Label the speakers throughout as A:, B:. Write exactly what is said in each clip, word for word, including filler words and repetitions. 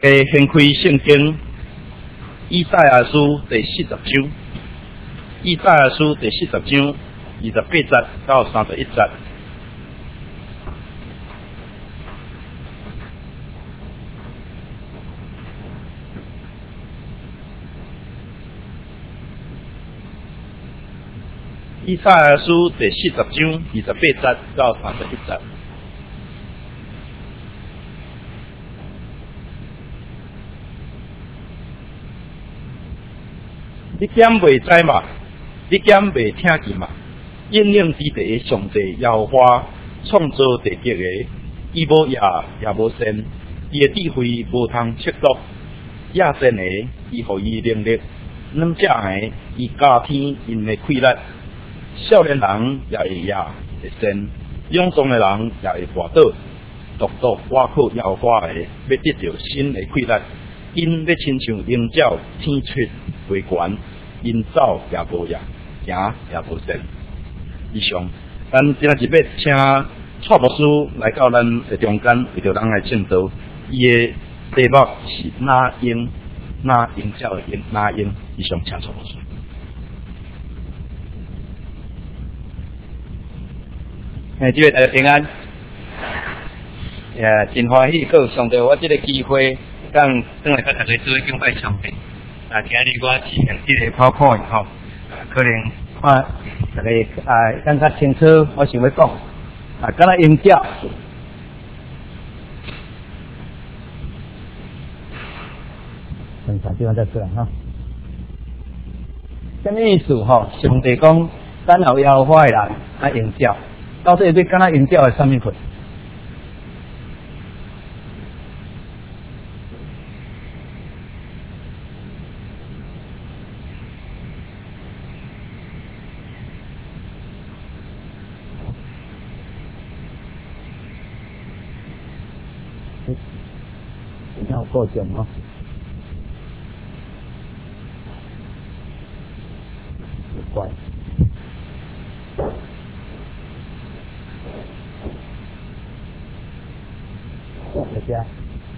A: 加掀开圣经以赛亚书第四十章，以赛亚书第四十章二十八节到三十一节。以赛亚书第四十章二十八节到三十一节。你敢未知嘛？你敢未听见嘛？应领之地上帝耶和华创造地极的，伊无也也无善，伊的智慧无通测度。亚善的，伊互伊能力；软者的，伊加添因的气力。少年人也会也会善，勇壮的人也会滑倒。独独我靠耶和华的，要得到新的气力。因要亲像鹰鸟天出飞悬，因走也无也，行也无善。以上，咱今仔日要请蔡牧师来到咱的中间，为着咱来证道。伊的题目是那鹰，那鹰鸟的鹰，那鹰。以上，请蔡牧师。诶，这位大家平安。也真欢喜，佮上帝我这个机会。当当来甲大家做敬拜上帝，啊，今日我是用这个 PowerPoint 吼，可能看大家啊更较清楚，我想要讲啊，敢若鹰鸟，等下地方再出来哈。什么意思吼？上帝讲，咱后耶和华的人啊鹰鸟，到底对敢若鹰鸟的什么款？有够重哦！乖，大家。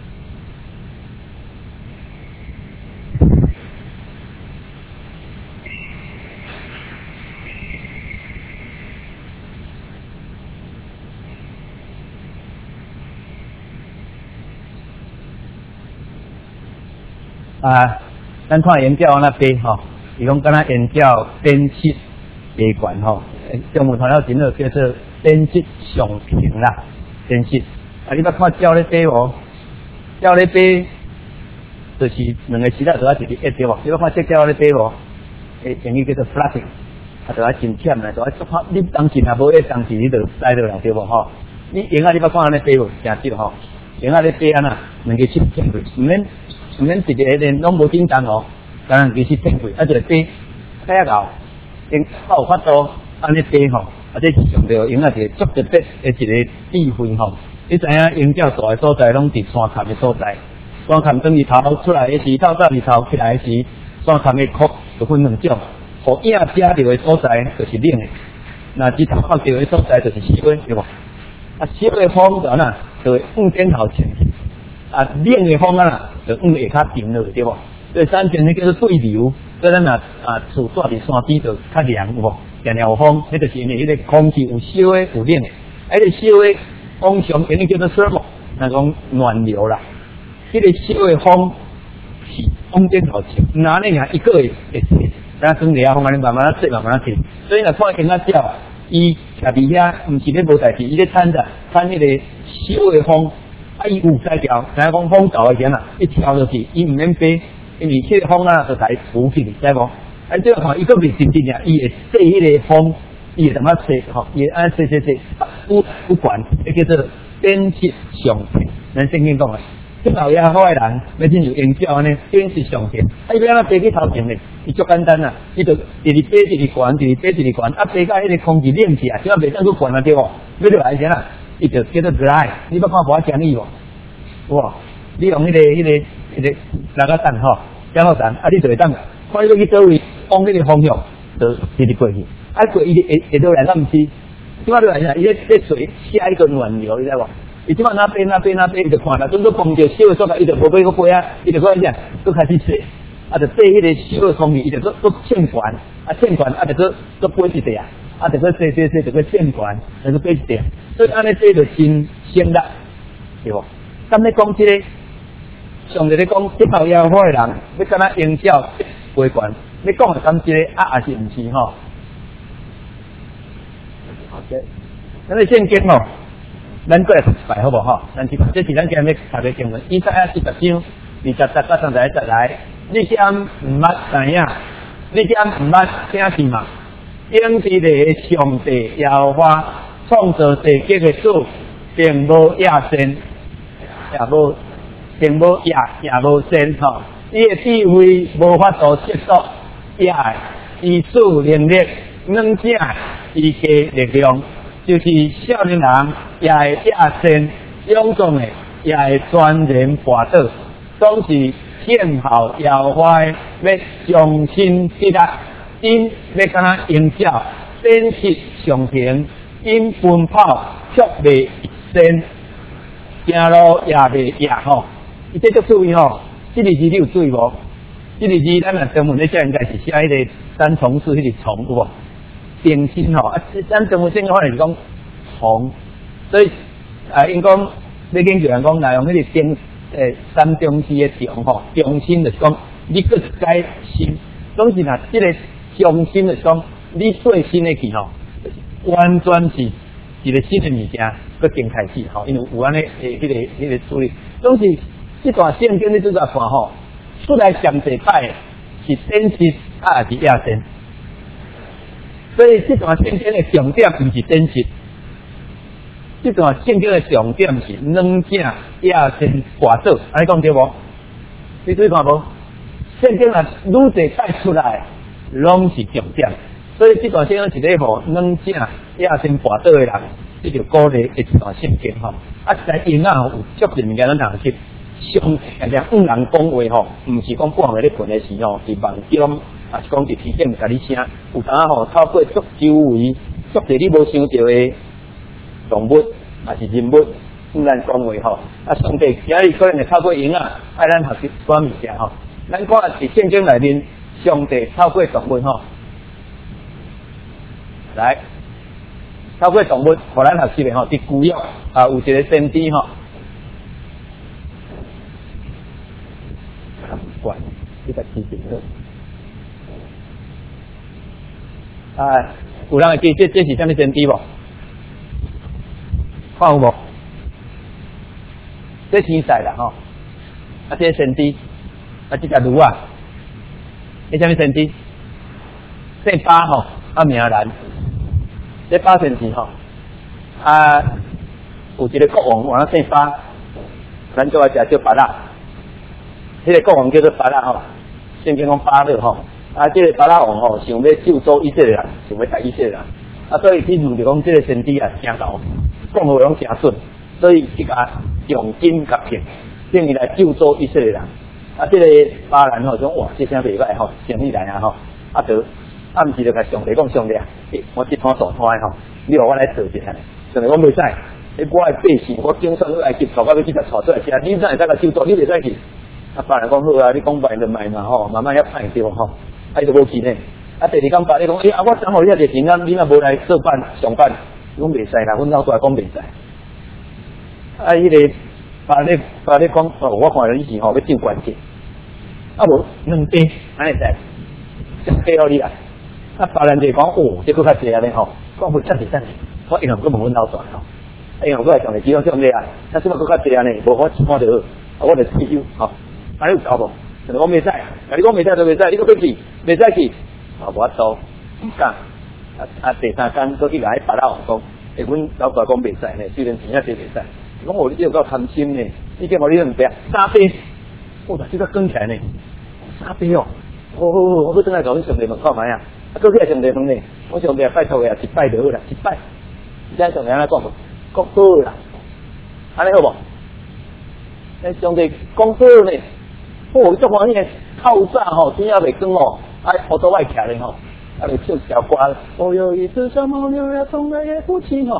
A: 啊，咱看鹰鸟那边吼，伊讲敢若鹰鸟展翅飞悬吼，中文传了真好，叫做展翅上平啦，展翅。啊，你捌看鸟咧飞无？鸟咧飞，就是两个翅仔在一直一对无？你捌看只鸟咧飞无？诶，英语叫做 flapping， 啊，就爱真忝啦，就爱做拍。你当时若无迄当时你就知道啦，对无吼？你鹰仔你捌看安尼飞无？诚少吼，鹰仔咧飞安那，两个翅忝过，毋免。毋免直直连拢无叮当哦，当然其实变贵，啊就飞，太啊高，因较有法度安尼飞吼，啊这是上着鹰仔一个足特别的一个智慧吼。你知影鹰鸟大的所在拢伫山坎的所在，山坎当日头出来的时，透早日头起来的时，山坎的壳就分两种，互影遮着的所在就是冷的，那日头拍着的所在就是湿的，对无？啊湿的风就哪，就会往顶头吹。啊，冷的风啊，就往下较沉落，对无？所以山前那叫做对流，所以咱若啊厝住伫山边就较凉，有无？常常有风，迄就是因为迄个空气有烧的有冷的，啊，迄个烧的风上因为叫做 thermal， 那讲暖流啦。迄个烧的风是往顶头吹，那呢啊一个月会吹，咱装热风安尼慢慢啊吹，慢慢啊吹。所以若看鹰仔鸟，伊徛伫遐，毋是咧无代志，伊咧产着产迄个烧的风。啊，伊有在调，知影讲风到的时啊，一调就是，伊毋免飞，因为迄个风啊，就来浮起，知无？啊，这个看伊个袂真正啊，伊会吹迄个风，伊会怎么吹？吼，伊会安吹吹吹，不不管，迄叫做展翅上平。咱圣经讲的，即后耶和华的人要进入鹰鸟安尼，展翅上平。啊，伊要安怎飞去头前咧？伊足简单啊，伊就直直飞，直直悬，直直飞，直直悬，啊，飞到迄个空气冷起啊，只要袂当去悬啊，对无？要落来先啦。伊就叫做 glide， 你捌看无建议无？哇！你用迄、那个、迄、那个、迄、那个那个蛋吼，降落蛋，啊，你就会当，看你要去倒位，往迄个方向，就直直过去。啊，过伊会会倒来，咱毋是，即摆落来啥？伊咧咧水下一个暖流，你知无？ 伊即摆那边那边那边，伊就看啦，准都碰着小的所在，伊就无买个杯啊，伊就讲啥，佫开始洗，啊，就洗迄个小的空气，伊就佫佫欠管，啊欠管，啊就佫佫杯一点，啊就佫洗洗洗，就佫欠管，就佫杯一点，所以安尼洗就真省力，对无？咁你讲即个，上日咧讲结头腰花的人，要敢若营销杯管，你讲的咁即个啊，也是毋是吼？好嘅，咱咧圣经吼。咱过来读一摆好不好？咱去看，这是咱今日读的经文，以赛亚四十章二十节到三十一节来。你敢毋捌知影？你敢毋捌听见嘛？永志的上帝耶和华创造世界的主，并无野神，也无并无野也无神吼。伊的智慧无法度测度，也伊主能力软正，伊嘅力量。就是少年人也会亚身勇壮的，也会全然跋倒，总是欠好摇坏，要重新起来，因要敢若鹰鸟展翅上腾，因奔跑却未身，行路也未野吼。伊这足注意吼，这个字你有注意无？这个字咱若中文咧写应该是写迄个三重四迄个虫有无？定心吼，啊，咱中文圣经可能是讲虫，所以啊，因讲你研究人讲，来用迄个定诶三中字的中吼，中心就是讲你搁一改心，总是若即个中心就是讲你最新的去吼，完全是一个新的物件，搁定开始吼，因为有安尼诶，迄个迄个处理，总是这段圣经你拄则看吼，出来上帝摆是真实啊，是亚神。所以这段圣经的重点不是真实，这段圣经的重点是软正野生跋倒，安尼讲对无？你注意看无？圣经啊，愈侪带出来，拢是重点。所以这段圣经是咧互软正野生跋倒的人，这就鼓励一段圣经吼。啊，在因啊有足侪物件咱通去上常常五人讲话吼，毋是讲半个咧困的时候，是梦中。啊，是讲伫天顶甲你声，有当啊吼透过足周围足侪你无想到的动物，啊是人物，跟咱讲话吼。啊，上帝今日可能会透过婴啊，爱咱学习寡物件吼。咱看伫圣经内面，上帝透过动物吼，来透过动物，互咱学习的吼，伫古约啊有一个先知吼，怪，你个提醒了。啊，有人会记这这是啥物先知无？看有无？这天使啦吼，啊，这先知，啊，这只驴啊，这啥物先知？姓巴吼，啊名兰，这巴先知吼，啊，有一个国王，王姓巴，咱做啊食叫巴拉，迄个国王叫做巴拉吼，圣经讲巴勒吼。啊，这个巴拉王吼，想要救助以色列人，想要带以色列人，啊，所以去路就讲这个先知啊，听到，讲话拢诚准，所以伊甲用金甲骗，骗伊来救助以色列人。啊，这个巴兰吼讲哇，这声袂歹吼，生意来啊吼，啊得，啊毋是就甲上帝讲上帝啊，欸、我这摊大摊的吼，你互我来做一下，上帝讲袂使，你我的百姓，我经常去埃及，头到要去甲带出来吃，你怎会使甲救助？你袂使去。啊，巴兰讲好啊，你讲白就卖嘛吼，慢慢要派对吼。啊，伊就无去呢。啊，第二天爸你讲，诶、欸，啊，我想互你一个平安，你若无来做班上班，讲袂使啦，阮老大讲袂使。啊，迄、那个爸你爸你讲，哦，我看你是吼要救关节，啊无两杯，安尼使，一杯互你啦。啊，爸人就讲，哦，这佫较济安尼吼，讲袂真是真是，我因为佫问阮老大吼，因为佫来上嚟只讲上嚟啊，啊，什么佫较济安尼，无我看到好，啊，我就退休吼，啊，你有搞无？就讲袂使，啊你讲袂使就袂使，你搁要去，袂使去，啊无法度，唔讲，啊啊第三天搁去来巴拉王讲，诶，阮老大讲袂使呢，虽然钱也是袂使，讲我你有够贪心呢，你叫我你两杯，三杯，我把这个更起来呢，三杯哦，好好好，我搁转来甲阮上帝问看卖啊，啊搁去上帝问呢，我上帝拜托个啊，一拜就好啦，一拜，现在上帝安尼讲无，讲好啦，安尼好无？诶，上帝讲好呢。哦，足欢喜，透早吼，天也未光哦，啊，好多外徛咧吼，啊，来唱小歌，我有一只小毛牛呀，从来也不骑吼，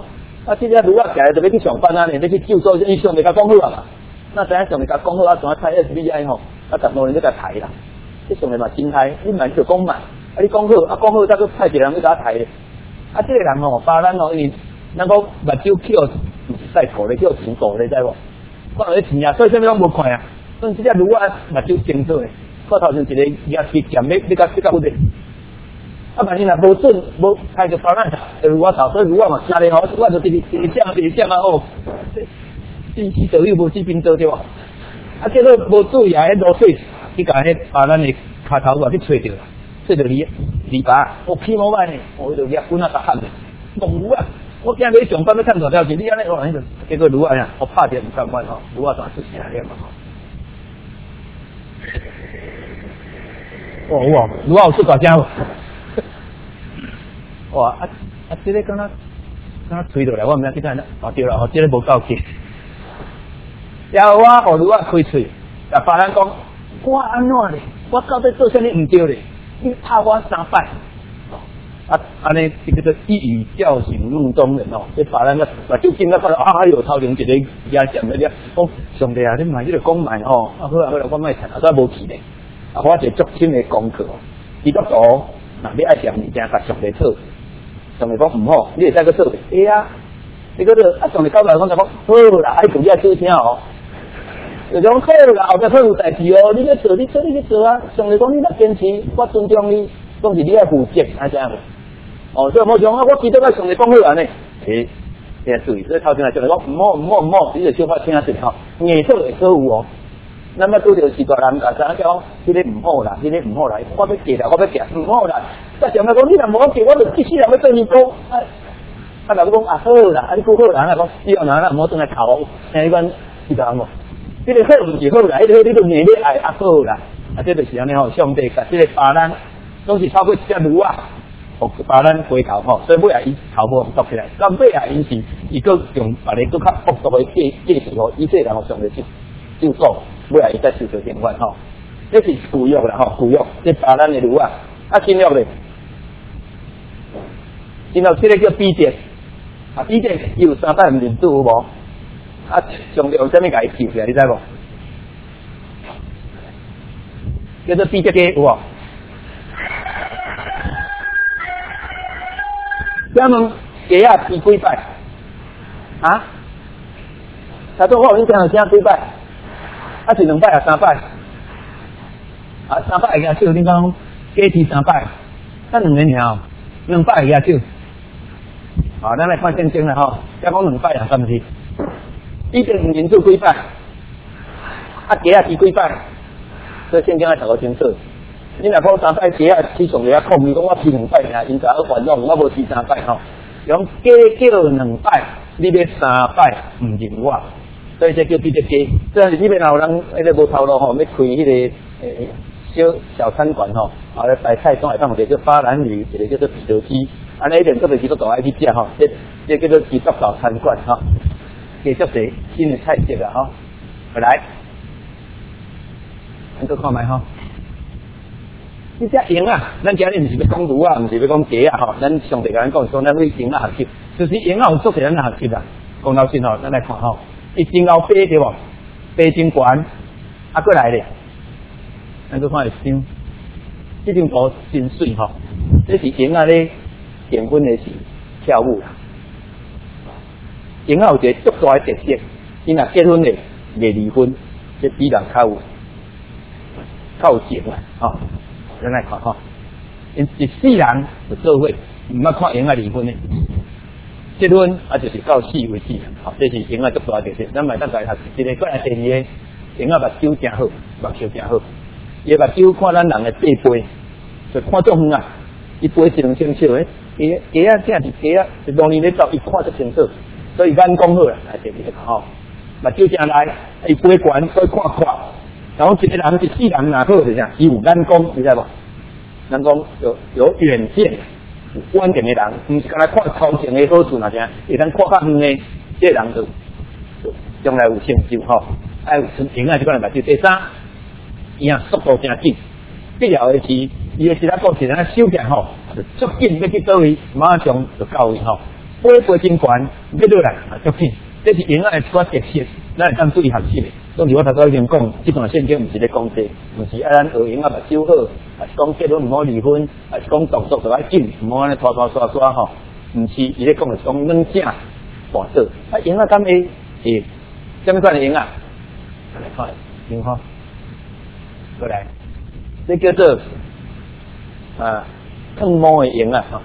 A: 啊，即只女仔起来就要去上班啊，连要去救助，伊上袂甲讲好啊嘛。那怎样上袂甲讲好啊？怎啊睇 S B I 吼？啊，十多年都甲抬啦。你上面嘛真歹，你嘛就讲嘛，啊你讲好，啊讲好再去派一个人去甲抬。啊，这个人吼，把咱吼，因为咱讲目睭叫唔是使顾咧，叫钱顾咧，知无？看咧钱啊，所以啥物拢无看啊。所以即只女仔目睭清楚诶，看头前一个牙齿剑要要甲要甲好咧。啊，万一若无准无开个包咱就我头，所以我嘛家里吼，我就直直直讲直讲啊哦，信息导游无这边做对无？啊，结果无注意啊，迄落水去甲迄把咱的骹头啊去吹着，吹着你篱笆，我起毛歹呢，我就夹棍啊打喊的，弄牛啊！我今日上班要趁大条钱，你安尼哦，迄个结果牛啊呀，我拍着唔甘愿吼，牛啊全出声了嘛吼。哦哇，牛啊有出大声。哇！啊啊！这个敢若敢若吹落来，我毋知去哪呢？哦对了，哦，这个无够气。然后我互女仔开喙，甲别人讲，我安怎咧？我到底做啥物毋对咧？你拍我三摆。啊，安尼这个叫一语叫醒梦中人哦。这别人个目睭见到看到啊，哎哟，头前一个牙尖个咧，讲上帝啊，你买这个讲卖哦，啊好啊好啊，我卖趁啊，都无去咧。啊，我一个足深的功课，基督徒若要爱念物件，甲上帝讨。上帝讲唔好，你会使去做袂？会啊，你嗰度啊，上帝交代讲就讲好啦，爱做嘢做听哦。就讲好啦，后壁会有代志哦。你要做，你做你去做啊。上帝讲你若坚持，我尊重你，讲是你爱负责，安怎样？哦，所以我讲啊，我记得我上帝讲好安尼，诶，你要注意，所以头先来上帝讲唔好唔好唔好，你就小可听下先吼，硬做会做有哦。咱要拄着是大人，甲啥讲，迄个唔好啦，迄个唔好啦，我要嫁啦，我要嫁，唔好啦。但上面讲你若无嫁，我就即世人要做你讲。啊，啊，若讲啊好啦，啊你讲好啦，啊讲以后若咱唔好转来头，像迄款是人无？这个好唔是好啦，迄个你都硬咧爱啊好啦，啊这就是安尼吼，上帝甲这个别人拢是超过一只牛啊，互别人回头吼，所以尾啊伊头毛缩起来，到尾啊因是伊个用别个更较恶毒的计计数吼，以这人互上帝就就做。尾来伊再受到电话吼，这是古约啦吼，古约这别人的牛啊，啊新约咧，新约这个叫比甸，啊比甸伊有三百人主有无？啊上帝用啥物甲伊救起来，你知无？叫做比甸鸡有无？咱们鸡啊吃几摆？啊？他说我有印象有啥几摆？啊是两摆啊三摆，啊三摆会举手，你讲加持三摆，咱两个尔，两摆会举手，啊咱来看圣经啦吼，才讲两摆啊，是毋是？一定五人做几摆，啊鸡啊吃几摆，所以圣经爱读个清楚。你若讲三摆鸡啊吃上个啊控，你讲我吃两摆尔，因才好烦恼，我无吃三摆吼。讲加叫两摆，你要三摆唔认我。所以这叫比较低，这样里面有人迄个无头路吼，要开迄、那个诶小小餐馆吼，啊咧摆菜中来放一个叫巴兰鱼，一个叫做皮头鸡，安尼一点特别基督徒爱去食吼，这这叫做基督教餐馆吼，继续些新的菜色啊吼，来，咱搁看卖吼，这只鹰啊，咱今日毋是要讲牛啊，毋是要讲鸡啊吼，咱上帝甲咱讲说，咱为鹰啊学习，就是鹰啊有做些咱学习啦，讲老实吼，咱来看吼。伊真后飞对无？飞真悬，啊，过来咧，咱搁看会张，这张图真水吼，这是鹰仔咧结婚的时跳舞啦。鹰仔有一个足大的特色，伊若结婚咧袂离婚，这比人较有较有情啊，吼，咱来看吼，因一世人就做伙，毋捌看鹰仔离婚咧。结婚啊，就是到死为止，好，这是鹰仔足大特色。咱卖当家学一个过来第二个，鹰仔目睭真好，目睭真好。伊目睭看咱人的背背，就看中远啊。伊背是两清楚诶，伊鸡仔正是鸡仔，是当年咧走，伊看得清楚。所以眼光好啦，来第二个吼，目睭正来，伊背悬，所以看看。然后一个人一世人若好是啥？伊有眼光，你知无？眼光有有远见。有远见的人，毋是干那看头前的好处，那啥，会当看较远的，这人就就将来有成就吼。爱有成就啊，就可能目睭。第三，伊啊速度真紧，必要的是，伊的其他个性啊手脚吼，就足紧要去倒位，马上就到位吼。 飞飞真悬，要落来啊足紧，这是婴儿的一个特色，咱会当注意学习的。所以我头先已经讲，这段圣经唔是咧讲这，唔是啊咱学婴仔目睭好，啊是讲结婚唔好离婚，啊是讲动作就要紧，唔好安尼拖拖刷刷吼，唔是伊咧讲的是讲软正大道。啊婴仔敢会诶，什么款的婴仔？来看，听哈，过来，这叫做啊烫毛的婴仔哈。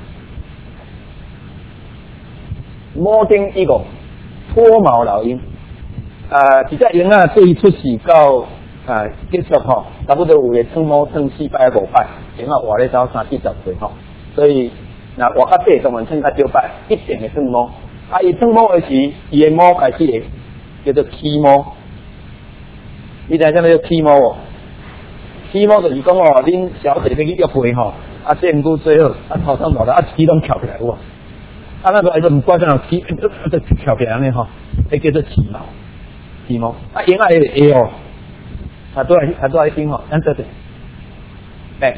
A: 毛顶一个脱毛老鹰，啊，一只鹰啊，对于出世到啊结束吼，差不多有个脱毛脱四摆五摆，鹰啊活咧到三四十岁吼，所以那活较短当然脱较少摆，一定会脱毛。啊，伊脱毛的时，伊的毛开始会叫做起毛，你知影啥叫起毛无？起毛就是讲哦，恁小姐要去约会吼，啊，这毋过最好啊头上落来啊，起拢翘起来有无？啊，那个伊都唔管啥起，就就翘起来安尼吼，迄叫做起毛，起毛。啊，婴仔会会哦，他都来，他都来听吼，咱这边，来，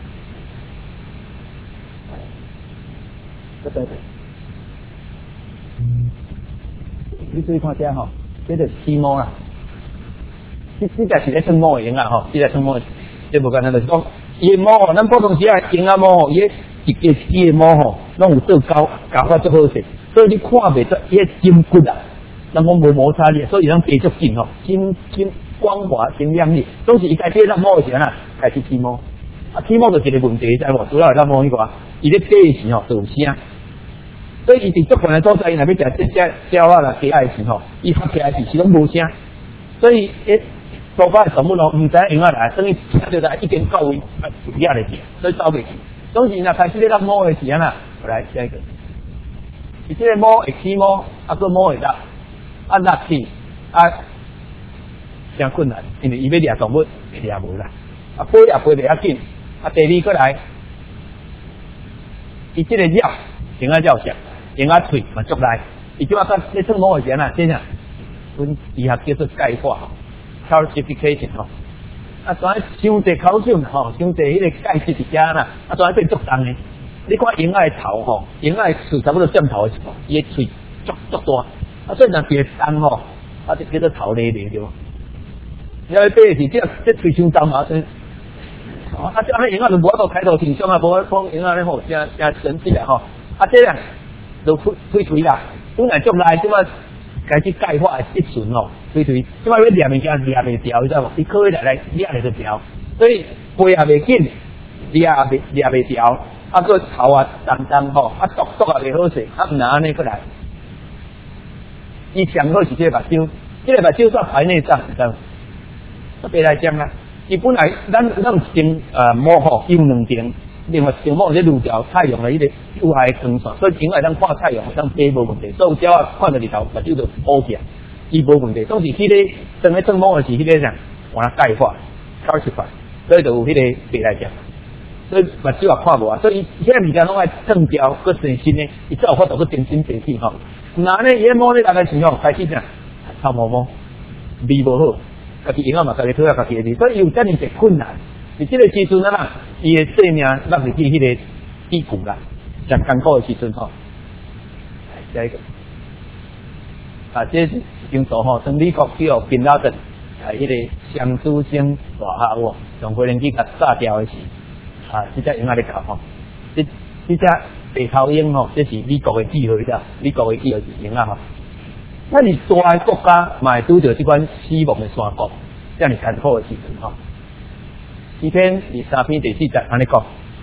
A: 这边，你注意看遮吼，这个起毛啦，这这个是咧脱毛的婴仔吼，这个脱毛，这无简单就是讲，伊毛吼，咱普通时啊婴仔毛吼，伊。一个伊的毛吼，拢有做高高法足好势，所以你看袂出伊个筋骨啊，人讲无摩擦力，所以咱皮足紧吼，筋筋光滑、真亮丽。总是伊开始染毛的时阵啊，开始起毛，啊起毛就是一个问题，知无？主要染毛迄个，伊咧飞的时候就有声，所以伊伫足悬的所在，伊若要食这只鸟啊啦、鸡仔的时候，伊发起来时是拢无声，所以诶，所发的动物咯，唔知用啊来，等于听到在一边到位，啊有压力去，所以走袂去。总是若开始咧染毛的时阵啊，来下一个，伊即个毛会起毛，啊个毛会落，啊落去啊，真困难，因为伊要掠动物，会掠无啦，啊飞也飞袂要紧，啊第二过来，伊即个鸟，应该叫啥？应该喙嘛足来，伊即马在咧脱毛的时阵啊，真啊，阮医学叫做钙化 ，calcification 吼。啊，所以伤济口水吼，伤济迄个钙质伫遮啦，啊，所以变足重诶。你看婴仔诶头吼，婴仔诶喙差不多占头诶时候，伊诶喙足足大，啊，所以若别重吼，啊，就叫做头咧咧对无？你要爬是这这喙伤重嘛，所以，啊，这安尼婴仔就无法度开头挺胸啊，无法讲婴仔咧吼，真真神奇啊吼，啊，这样就推推推啦，本来足来即马。开始钙化的一瞬哦，推推，即摆要抓物件抓袂掉，你知无？伊可以来来抓会得掉，所以背也袂紧，抓袂抓袂掉，啊个头啊重重吼，啊剁剁也袂好势，啊毋然安尼过来，伊上好是这个目睭，这个目睭算排内脏，你知无？特别来讲啊，伊本来咱咱有一层呃毛吼，有两层。另外一毛咧路条太阳的迄个有害光线，所以因为咱看太阳当爬无问题，所以只要看到日头，目睭就乌起来，伊无问题。总是迄个当咧脱毛的是迄个啥，换钙化、calcium化，所以就有迄个白来讲，所以目睭也看无啊。所以现在物件拢爱脱掉，搁新新的，伊才有法度去重新培起吼。那呢，伊毛咧大概时候开始啥，臭毛毛，味无好，家己影啊嘛，家己讨下家己的味，所以有遮尔一困难。伫即个时阵啊，伊的生命落入去迄个低谷啦，上艰苦的时阵吼。下一个，啊，这是印度吼，从美国去哦，宾拉登，啊，迄个双子星大厦哦，用飞行器甲炸掉的是，啊，即只鹰仔咧搞吼，即即只白头鹰吼，这是美国的记号啦，美国的记号是鹰仔吼。那你大国家嘛会拄着即款死亡的山谷，这样艰苦的时阵吼。诗篇第三篇第四节安尼讲，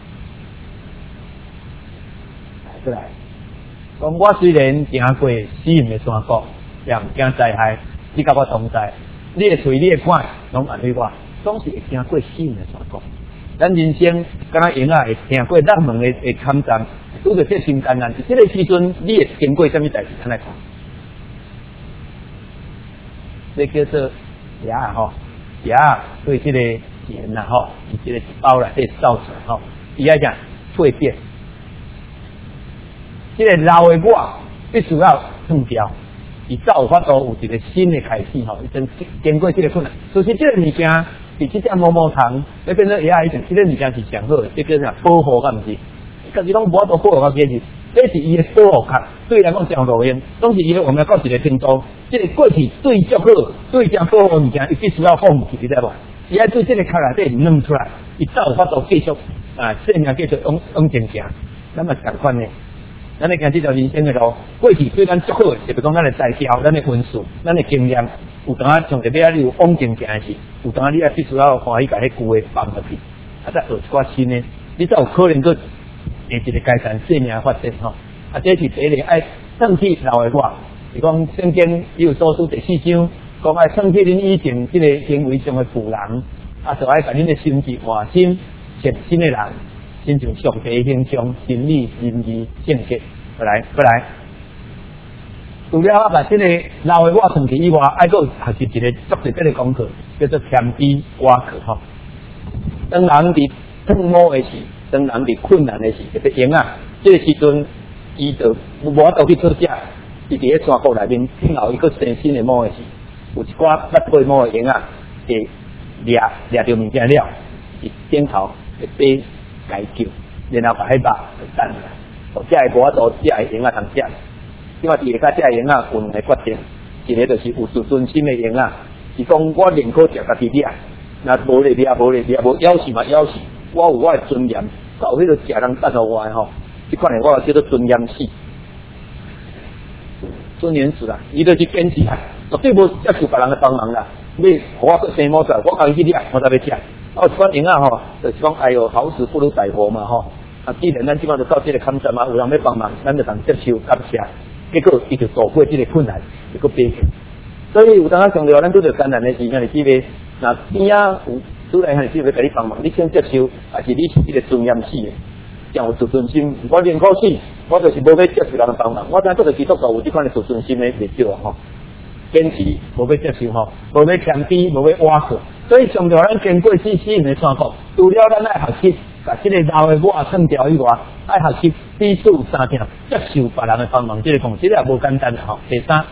A: 过来，讲我虽然行过死荫的山谷，也毋惊灾害，你甲我同在，你的嘴、你的管，拢安慰我，总是会行过死荫的山谷。咱人生敢若婴仔会行过冷门的的坎障，拄着这心艰难，这个时阵你会经过什么代志？安尼讲，这叫做牙吼，牙对这个。钱呐吼，以及个包内底造成吼，伊爱讲蜕变。即个老的我必须要脱掉，伊才有法度有一个新的开始吼，伊真经过即个困难。所以即个物件，比即只毛毛虫要变成 A I 以前，即个物件是上好的，即叫啥保护，敢毋是？家己拢无法度保护到结日， 这是伊的保护壳，对来讲上路用。总是伊我们到一个程度，这个过去对足好，对正保护物件，伊必须要放弃，你知道无？伊爱对这个壳内底弄出来，伊才有法度继续啊，生命继续往往前行。咱嘛同款呢，咱咧行这条人生的路，过去对咱足好，就是讲咱的才调、咱的分数、咱的经验，有当啊上特别啊，你有往前行时，有当啊你啊必须要欢喜把迄旧的放落去，啊再学一寡新的，你才有可能去第一个改善生命发展吼。啊，这是第一个爱算起老的我，是讲圣经有所书第四章。讲爱算起恁以前即个行为上的负人，啊，就爱把恁的心智换新，接新的人，亲像上帝形象、真理、仁义、圣洁。过来，过来。除了啊，把即个老的我算起以外，爱个学习一个足特别的功课，叫做谦卑瓦课吼。当人伫痛苦的时，当人伫困难的时，特别用啊，这个时阵，伊就无法度去做假，伊伫咧山谷内面听候伊个生新的毛的时。有一寡捌配毛的婴啊，会掠掠着物件了，是点头会爬解救，然后把迄肉等下，哦，这个无法度，这个婴啊通食。因为第二个这个婴啊有两个决定，一个就是有自尊心的婴啊，是讲我宁可食家己掠，那无咧掠，无咧掠，无咬死嘛咬死，我有我的尊严，到迄个食人等互我的吼，这款的我叫做尊严死。尊严死啦，伊就是坚持啊，绝对无接受别人的帮忙啦。你我个生毛出来，我家己去掠，我才要食。啊，有款人啊吼，就是讲哎哟，好死不如歹活嘛吼。啊，既然咱即摆就到这个坎站嘛，有人要帮忙，咱就当接受感谢。结果伊就度过这个困难，一个悲剧。所以有当啊上着咱拄着艰难的时阵，你记袂？那边啊有主来还是要甲你帮忙，你先接受，还是你是一个尊严死的？讲有自尊心，我宁可死，我就是无要接受人帮忙。我知做个基督徒有这款的自尊心的未少啊吼，坚持无要接受吼，无要谦卑，无要挖苦。所以上着咱经过死死人的山谷，除了咱爱学习，把这个老的我算掉以外，爱学习彼此三条，接受别人的帮忙，这个讲这个也无简单吼。第三，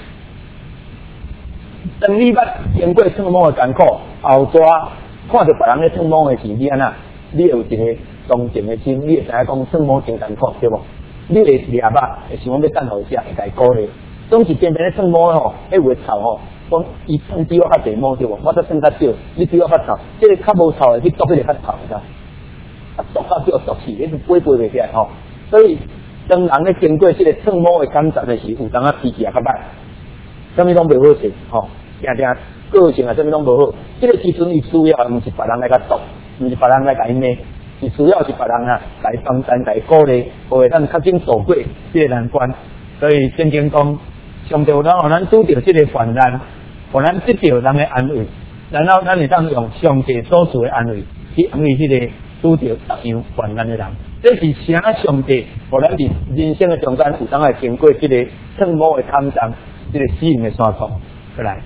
A: 当你捌经过痛苦的艰苦，后抓看到别人咧痛苦的时，你安那，你有一个同情的心，你会知影讲痛苦真艰苦，对无？你会掠肉，会想讲要等候食，会来鼓励。总是偏偏咧痛苦吼，迄有臭吼，讲伊痛比我较济毛对无？我则算较少，你比我较臭，这个较无臭的去捉迄个较臭的，啊，捉到叫捉死，迄是飞飞袂起来吼。所以当人咧经过这个痛苦的感觉的时，有当啊脾气也较歹，啥物拢袂好势吼，定定个性啊，啥物拢无好。这个时阵伊需要毋是别人来甲捉，毋是别人来甲伊骂。是需要是别人啊来帮咱来鼓励，为咱较紧度过这个难关。所以圣经讲，上帝有咱互咱拄着这个患难，互咱得到人的安慰，然后咱会当用上帝所赐的安慰去安慰这个拄着各样患难的人。这是啥上帝互咱伫人生的中间有当来经过这个痛苦的坎站，这个死人的山谷，过来。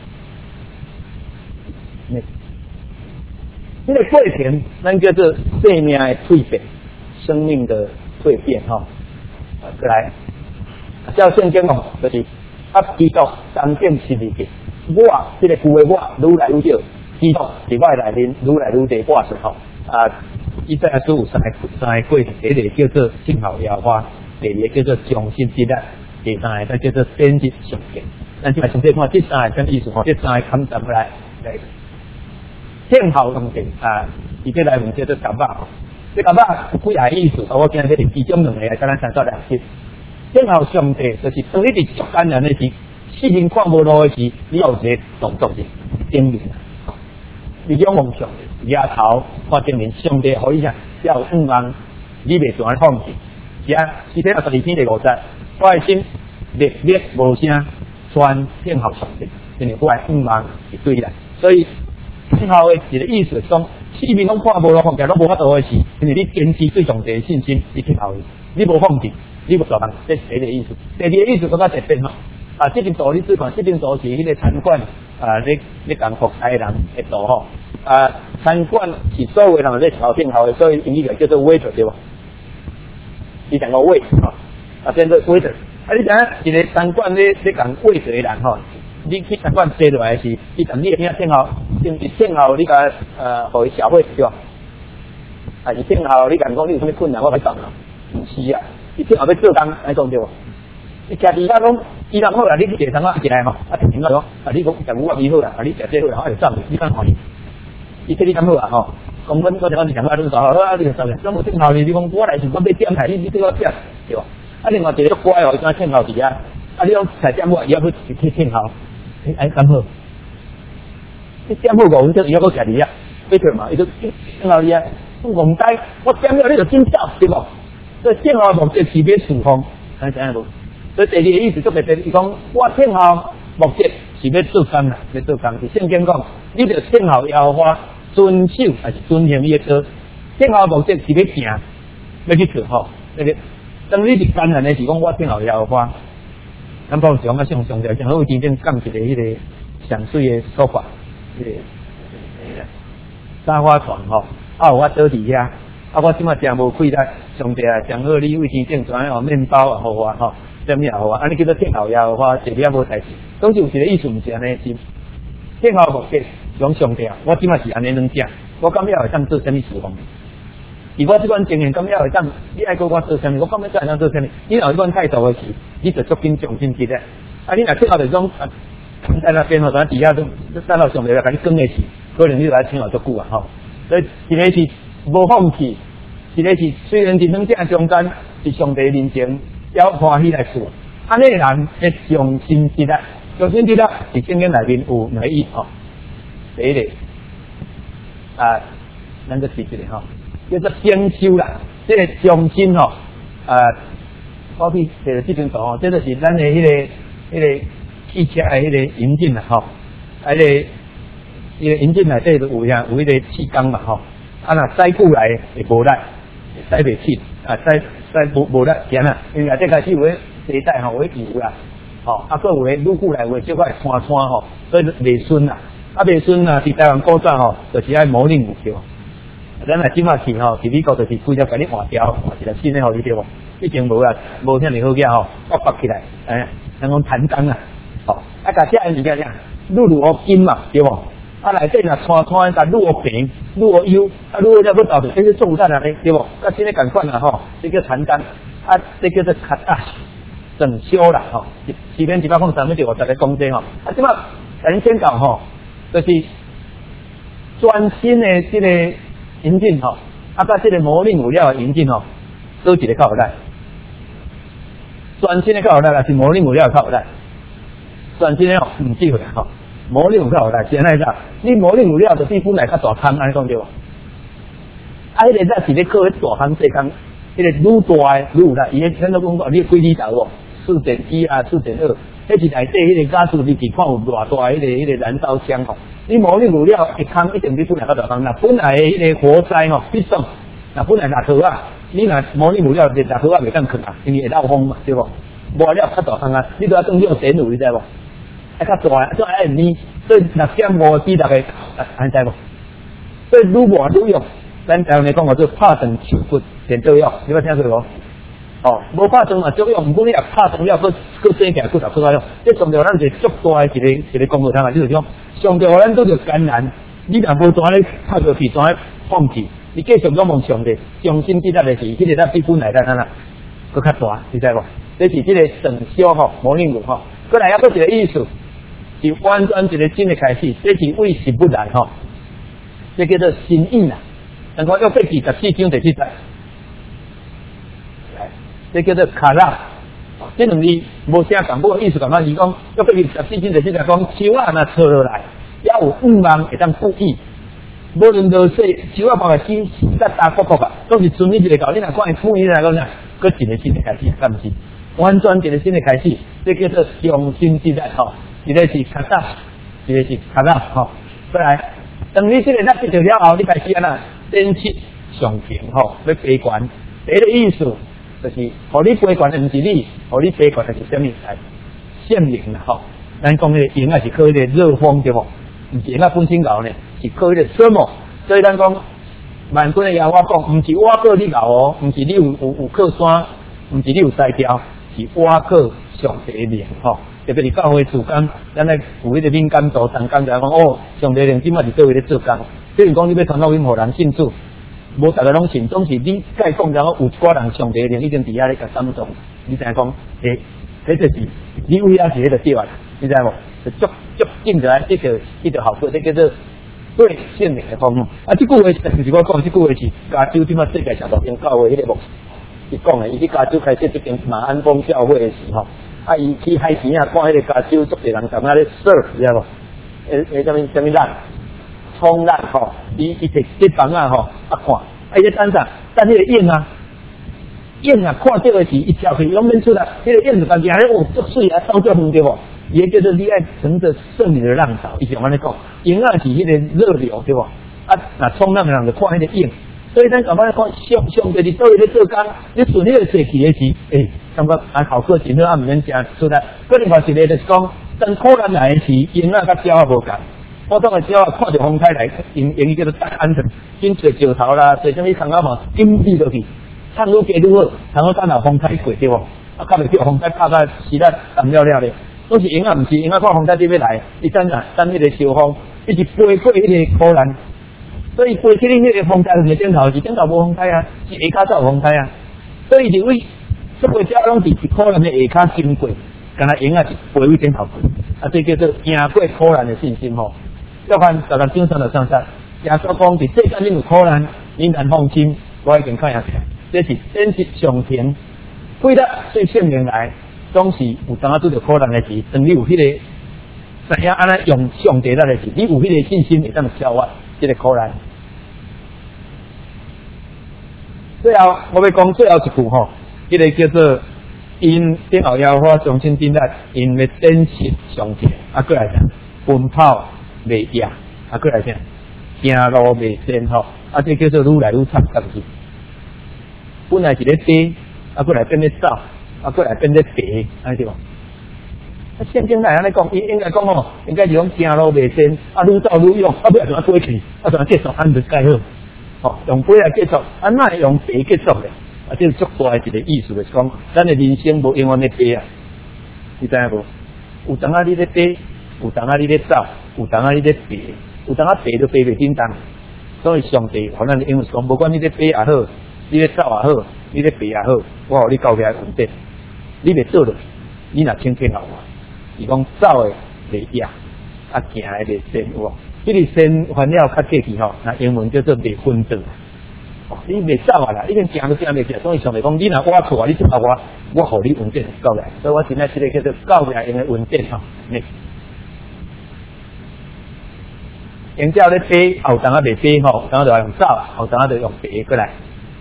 A: 这个过程，咱叫做生命的蜕变，生命的蜕变哈。过来，照圣经讲，就是啊，基督真正是一个我，这个旧的我愈来愈少，基督伫我内面愈来愈地挂实吼。啊，以赛亚书有三个三个过程，第一个叫做信号摇花，第二个叫做重新接纳，第三个叫做先知上见。咱即摆先看这三个什么意思吼？这三个坎站来来。天后上帝啊，伊这内面叫做夹肉，这夹肉有几下意思，我今日是其中两个，甲咱三做两集。天后上帝就是当你伫足艰难的时，四面看无路的时，你有一个动作是正面，你种梦想，抬头看正面，上帝可以啥？要希望你袂断放弃。是啊，诗篇十二篇第五节，我的心热烈无声，全天后上帝，因为我的希望是对的，所以。天后的一个意思，讲四面拢看无路，放假拢无法度的事，因为你坚持对上帝的信心，你天后的，你无放弃，你无做人，这是第一个意思。第二个意思更加特别吼，啊，这边道你只看，这边道是迄个餐馆啊，你你讲服务的人会道吼，啊，餐馆是所有人在朝天后的，所以英语叫做 waiter 对吧？你讲个 wait 哈，啊，变做 waiter， 啊，你讲一个餐馆你你讲 wait 的人吼。你去餐馆坐落来是，你等你听听候，听听候你甲呃，互伊消费对吧？啊，是听候你讲讲你有啥物困难，我来帮啊。是啊， 你听后要做工，安讲对无？你食其他讲，伊人好啦，你去茶餐啊一来吼，啊停了咯，啊你讲食牛肉米好啦，啊你食这好啦，啊就走，你敢欢喜？伊说你敢好啊吼？讲阮我讲你讲啊，你做好啊，你就走咧。咁我听后你你讲我来是我要点台，你你对我点对无？啊另外一个足乖哦，伊讲听后伫啊，啊你讲菜点我，伊还要去听后，哎敢好？你点好五分钟，伊还要食伫啊，对对嘛？伊就听后伊啊，我唔该，我点了你就紧走对无？所以听后目的是要顺风，安怎样无？所以第二个意思就特别，伊讲我听后目的是要做工啦，要做工。是圣经讲，你着听候耶和华遵守还是遵行伊个道？听候目的是要行，要去做吼。那个当你是干难的是讲我听候耶和华，咱报上啊上上条，上好真正讲一个迄个上水的说法，迄个三花船吼，啊有我倒伫遐，啊我即马真无气力，上帝啊，上好你卫生证全哦面包啊，互我吼。什么也好啊，安尼叫做听候耶和华，一点无代志。总之有一个意思，毋是安尼，是听候目的讲上帝啊。我即马是安尼两者，我感觉会当做什么事奉？如果即款情形，感觉会当，你爱跟我做什么？我感觉会当做什么？你若有即款态度的时，你就足紧重心记咧。啊，你若听候就讲，啊，在那边吼，咱底下都等到上帝来甲你讲的时，可能你就来听候足久啊吼。所以一个是无放弃，一个是虽然人生这中间是上帝面前。要欢喜来做，安尼人会上心之力，上心之力是圣经内面有两个意吼。第一个啊，咱个提一个吼，叫做精修啦，这个上心吼，啊，好比这个这张图吼，这就是咱的迄、那个迄、那个汽车的迄个引擎啦吼，啊，迄、那个迄个引擎内底有遐有迄个气缸嘛吼，啊，若载久来会无力，载袂起，啊，载。在无无力行啊，因为啊，这开始有诶地带吼，有诶油啦，吼，啊，佫有诶愈久来有诶小块穿穿吼，所以袂顺啦。啊，袂顺啊，伫台湾古早吼，就是爱模棱有条。咱来即马去吼，伫美国就是规只甲你换掉，换一个新诶互你对无？以前无啊，无遐尼好个吼，拔拔起来，哎，人讲弹钢啊，吼，啊，甲遮物件啥，愈愈好紧嘛，对无？啊，内底若穿穿，甲愈好平，愈好优，啊，愈好了要到着，这是重担啊，对无？甲新诶共款啦吼，这叫弹钢，啊，这叫做卡啊，整修啦吼，四边一百空三米就五十个公斤吼，啊，即马咱先讲吼，就是专新诶这个引擎吼，啊，甲这个模棱有了诶引擎吼，都一个较有力，专新诶较有力啦，是模棱有了较有力，专新诶吼，唔忌讳吼。模棱有较有力，是安尼啦。你模棱有了，就比本来较大坑，安尼讲对无？啊，迄个则是咧靠迄大坑细坑，迄个愈大诶愈有力。伊迄咱都讲过，你几里头无？四点一啊，四点二，迄是内底迄个加速力是看有偌大迄个迄个燃烧箱吼。你模棱有了，一坑一定比本来较大坑。那本来诶迄个活塞吼，必爽。那本来六套啊，你若模棱有了，六套啊袂当囥啊，因为会漏风嘛，对无？无了较大坑啊，你都要更六点五，你知无？啊，较大，做爱呢，所以六点五比六个，安知无？所以愈磨愈用，咱台湾来讲话做拍断手骨电作用，你捌听过无？哦，无拍断嘛作用，毋过你若拍断了，佫佫生起来，佫受佫用，这上着咱是足大的一个一个工作上啊，就是讲，上着咱都着艰难，你若无怎咧拍落去，怎咧放弃？你继续仰望上帝，上心记得的是，迄个咱比本来咱咱啊，佫较大，你知无？这是这个整修吼，模棱有吼，过来还佫一个意思。是完全一个新的开始，这是为时不来吼，这叫做心意啦。人讲约伯记十四章第七节，这叫做卡拉。这两字无啥共，不过意思感觉是讲约伯记十四章第七节讲，树啊若错落来，也有五万会当故意。无论落雪，树啊帮个枝搭搭国国啊，都是顺利一个搞。你若看伊富裕来讲啥，搁一个新的开始，敢毋是？完全一个新的开始，这叫做上心之力吼。一个是卡达，一个是卡达吼。再来，当你这个咱得了后，你开始安那展翅上平吼，要飞悬。第一个意思就是，互你飞悬的毋是你，互你飞悬的是什么？来，圣灵啦吼。咱讲迄个营啊是靠迄个热风对无？毋是营啊本身熬呢，是靠迄个什么？所以咱讲万军的耶和华讲，毋是我靠你熬哦，毋是你有有有靠山，毋是你有塞条，是我靠上帝的灵吼。特别是教会主工，咱咧有迄个敏感度，同工就讲哦，上帝灵即马是做位咧做工。虽然讲你要传福音互人信主， 无大家拢信，总是你甲伊讲，然后有一寡人上帝灵已经伫遐咧甲煽动，你知影讲，诶，迄就是你为啊是迄个对啊，你知无？就足足进来一个一个好处，这叫做对性灵的方面。啊，这句话就是我讲，这句话是加州即马世界上大间教会迄个牧师伊讲的，伊去加州开设这间马鞍峰教会的时候，啊，伊去海边啊，看迄个加州足侪人踮遐咧 surf， 知影无？诶诶，什么什么浪？冲浪吼，伊伊摕这房啊吼啊看，啊伊咧等啥？等迄个影啊，影啊看到的是一跳去拢免出来，迄个影就感觉安尼哦足水啊，走足远对无？伊叫做你爱乘着圣灵的浪潮，伊是安尼讲，影啊是迄个热流对无？啊，那冲浪的人就看迄个影，所以咱慢慢看上上就是倒咧做工，你顺迄个坐去的时，诶，感觉啊效果真好，啊毋免食出来。个另外一个就是讲，当苦难来的时，影啊甲鸟啊无共。普通的鸟啊，看着风台来，用用伊叫做大安全，紧做石头啦，做啥物空啊嘛，紧闭落去，唱愈加愈好，然后等下风台过对无？啊，较袂叫风台拍到时力淡了了咧。都是影啊，毋是影啊，看风台对要来，伊等下等迄个小风，一直飞过迄个苦难，所以飞去恁迄个风台是顶头，是顶头无风台啊，是下骹才有风台啊。所以就为所有鸟拢是苦难的下骹经过，干那影啊是飞位顶头过，啊，这叫做赢过苦难的信心吼。要看大家经常的上山，耶稣讲伫世间恁有苦难，恁难放心，我已经看下去，这是真实上天，为了对圣灵来，总是有当啊拄着苦难的时，当你有迄、那个知影安尼用上帝来的时，你有迄个信心会当消化这个苦难。最后我要讲最后一句吼，迄、那个叫做因顶后妖花重新定来，因要真实上天，啊，过来讲奔跑。袂赢，啊，过来啥？行路袂先吼，啊，这叫做愈来愈惨，是不是？本来是咧跌，啊，过来变咧走，啊，过来变咧跌，安尼对无？啊，圣经来安尼讲，伊应该讲吼，应该是讲行路袂先，啊，愈走愈勇，啊，不要怎啊过去，啊，怎啊结束，安就介好，吼，用飞来结束，啊，哪会用飞结束咧？啊，这是足大的一个意思，就是讲，咱的人生无永远咧跌啊，你知影无？有当啊你咧跌。有当啊，你咧走；有当啊，你咧爬；有当啊，爬都爬袂叮当。所以上帝，可能因为讲，无管你咧爬也好，你咧走也好，你咧爬也好，我互你交起来稳定。你袂做落，你若轻轻后，是讲走的袂赢，啊行的袂先有无？迄个先烦了较客气吼，那英文叫做袂分顿。你袂走啊啦，你连行都行袂起来。所以上帝讲，你若我错，你即下我，我互你稳定交起来。所以我现在即个叫做交起来用的稳定吼，你。因照咧爬，后当啊袂爬吼，当啊就用走，后当啊就用爬过来。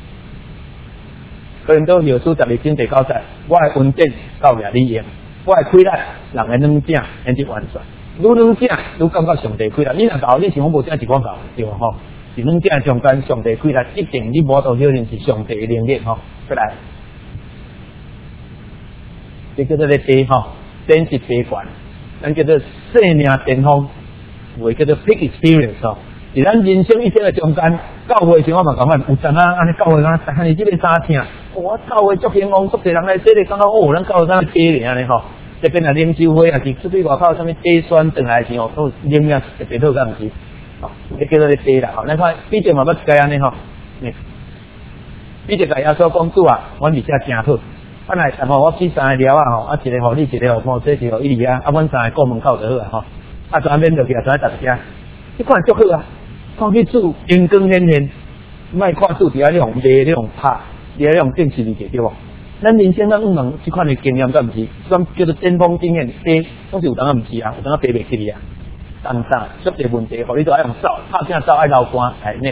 A: 可能都有书十二章第九节，我的稳定到了你用，我的亏力人的软正，因就完全。愈软正，愈感觉上帝亏力。你若搞，你想讲无正是我搞，对无吼？是软正中间上帝亏力，一定你无到晓认是上帝的能力吼。过来，这叫做咧爬吼，真是爬悬，咱叫做生命巅峰。为叫做 peak experience 哦，伫咱人生一生的中间，教会时我嘛感觉有阵啊，安尼教会啊，但是这个啥听，我教会足兴旺，足侪人来这里感觉哦，咱教会敢低咧安尼吼，这边啊啉酒会啊是出去外口啥物低酸转来时候，都啉啊特别好敢毋是？哦，你叫做咧低啦，吼，咱看毕竟嘛要该安尼吼，毕竟甲耶稣讲主啊，阮而且真好。本来然后我去三个寮啊吼，啊一个互你，一个互某，这一个伊里啊，啊阮三个过门口就好啊吼。啊，专门落去啊，专门搭车，你看足好啊！看去煮阳光显现，莫看煮伫遐咧用卖咧用拍，伫遐咧用电视里对无？咱人生咱有能即款的经验，敢毋是？算叫做巅峰经验，爬总是有当啊，毋是啊，有当啊爬袂起哩啊。当啥？出个问题，互你都爱用走，拍拼走爱流汗，系呢？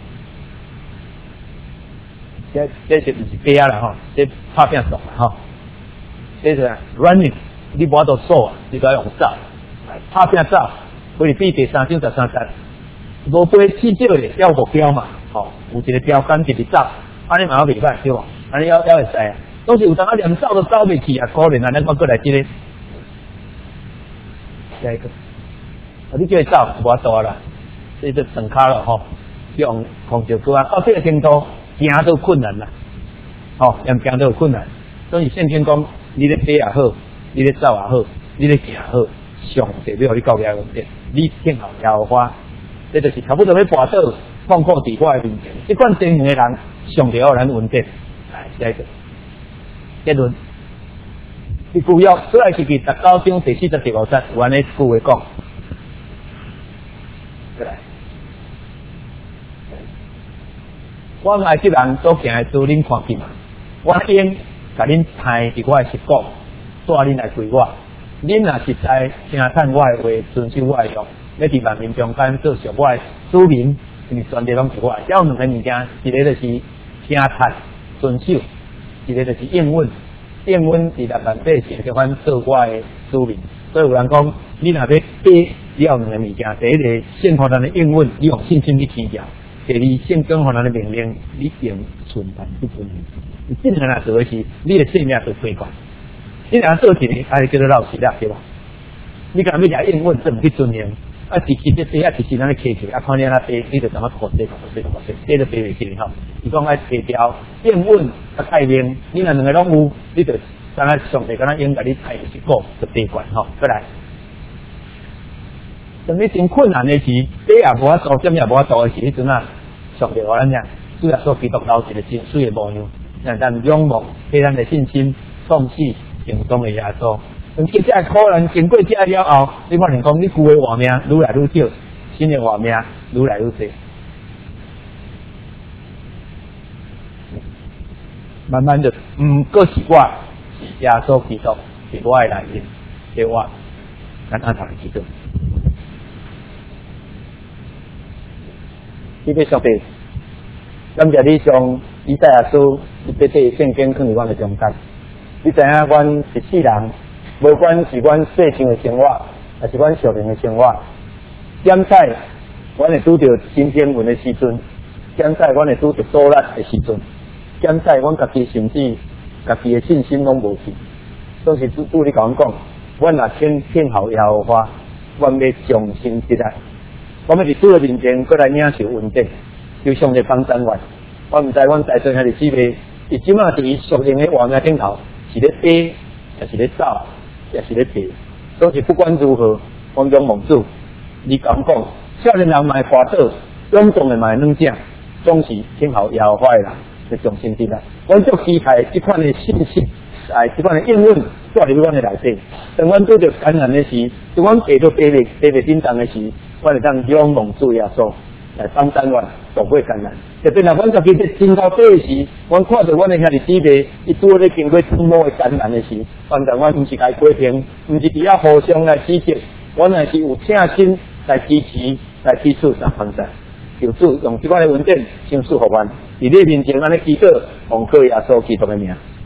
A: 这这是毋是爬啦吼？这拍拼走啦吼？这是 running， 你无法度走啊，你都要用走。拍拼走，所以比第三章十三节，无飞至少咧标目标嘛，吼、哦，有一个标杆直直走，安尼嘛袂歹对无？安尼要要会使啊，都是有当啊连走都走袂去啊，可怜啊！咱看过来即、這个，下一个，啊，你叫伊走无法度啊啦，这就断骹了吼，用控制住啊，到这个程度行都困难啦，吼、哦，连行都有困难，所以圣经讲，你咧爬也好，你咧走也好，你咧行也好。上帝要互你交给稳定，你听候摇花，这就是差不多要跋倒， 放过伫我的面前。即款真诚的人，上帝要咱稳定。来，下一个结论。第旧约出来是第十九章第四十第五节，有安尼句话讲。过来，我爱即人所行的事，恁看见嘛？我应甲恁派伫我的实果，带恁来归我。恁若实在听趁我的话，遵守我的约，要伫万民中间做属我的子民，因为全地拢是我的。只有两个物件，一个就是听趁遵守，一个就是应允。应允是六万八千叫阮做我的子民。所以有人讲，你若要给，你要两个物件，第一个圣互咱的应允，你用信心去听教；第二圣经互咱的命令，你用顺办去遵行。这两个做的是你的性命就规管。你若做一个，还是叫做老实啦，对吧？你干要食应允，这唔去遵行，啊，其实这底下其实咱咧客气，啊，看你那背，你就怎么考这考这考这，这都背袂起吼。伊讲爱提条应允啊概念，你若两个拢有，你就敢若上帝敢若应甲你开一个就地管吼，过来。当你真困难的时，底也无法度，什么也无法度的时，迄阵啊，上帝话咱讲，主要做基督留一个真水的模样，让咱仰望对咱的信心，创始成功的耶稣。接下来可能经过这了后，你发现讲你旧的活命愈来愈少，新的活命愈来愈多。慢慢就唔过是我，是耶稣基督，是我的来源，是我，咱安头记住。你要上帝，感谢你上以赛亚书一笔笔圣经放伫阮的中间。你知影，阮一世人，无管是阮世上的生活，还是阮属灵的生活，点在阮会拄到新天文的时阵，点在阮会拄到阻力的时阵，点在阮家己甚至家己的信心拢无去，总是拄拄你甲阮讲，阮若听听候耶和华，阮要重新起来。我们伫主的面前，过来领受稳定，求上帝帮咱阮。我毋知阮在座遐日姊妹，伊即马伫属灵的活命顶头，是咧飞，也是咧走，也是咧爬。总是不管如何，我仰望主。你讲讲，少年人卖滑倒，勇壮的卖软正，总是听候耶和华的人，就重新起来。阮足期待即款的信息，哎，即款的应允，带入阮的内底。当阮拄着艰难的时，当阮爬到爬袂爬袂叮当的时，我哋当仰望主耶稣来帮咱阮度过艰难。特别若阮家己在真头底的时，阮看到阮的兄弟姊妹，伊拄咧经过触摸的艰难的时，反正阮毋是该批评，毋是伫遐互相来指责，阮也是有请心来支持，来提出三方式。求主用即款的文件，请赐互阮，伫你面前安尼祈祷，奉靠耶稣基督的名。